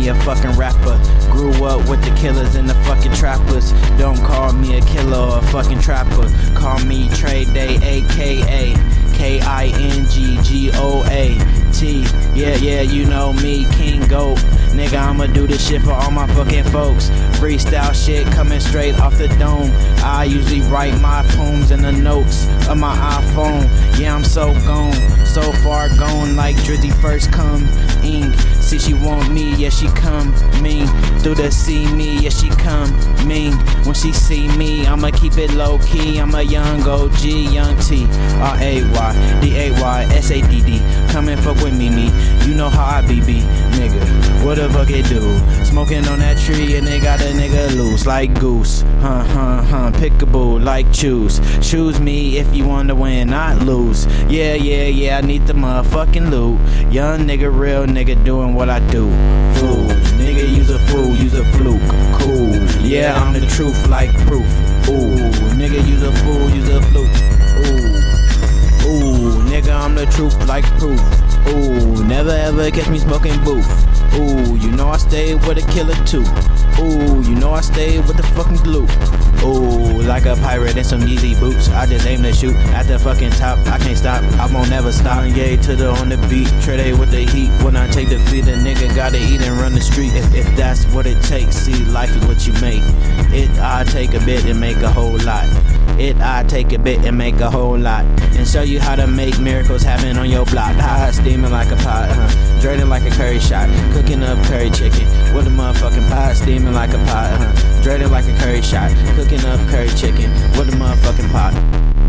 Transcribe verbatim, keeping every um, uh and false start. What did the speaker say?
me a fucking rapper. Grew up with the killers and the fucking trappers. Don't call me a killer or a fucking trapper. Call me Trey Day, aka K I N G G O A T. Yeah, yeah, you know me, King Goat. Nigga, I'ma do this shit for all my fucking folks. Freestyle shit coming straight off the dome. I usually write my poems in the notes of my iPhone. Yeah, I'm so gone, so far gone, like Drizzy first come in. See, she want me, yeah, she come mean. Through the see me, yeah, she come mean. When she see me, I'ma keep it low key. I'm a young O G, young T R A Y D A Y S A D D. Come and fuck with me, me. You know how I be, be, nigga. What the fuck it do? Smoking on that tree and they got a nigga loose like goose. Huh, huh, huh. Pickable like choose. Choose me if you wanna win, not lose. Yeah, yeah, yeah. I need the motherfucking loot. Young nigga, real nigga, doing what I do. Fool, nigga, use a fool, use a fluke. Cool. Yeah, I'm the truth like proof. Ooh, nigga, use a fool, use a fluke. Ooh, ooh, nigga, I'm the truth like proof. Ooh, never ever catch me smoking booth. Ooh, you know I stay with a killer too. Ooh, you know I stay with the fucking glue. Ooh, like a pirate in some Yeezy boots. I just aim to shoot at the fucking top. I can't stop, I won't never stop. Yeah, to the on the beat, Trey with the heat. When I take defeat, a nigga gotta eat and run the street. If, if that's what it takes, see, life is what you make. It I take a bit and make a whole lot. It I take a bit and make a whole lot. And show you how to make miracles happen on your block. Ha, steaming like a pot, huh? Draining like a curry shot. Cooking up curry chicken with a motherfucking pot. Steaming like a pot, huh? Draining like a curry shot. Cooking up curry chicken with a motherfucking pot.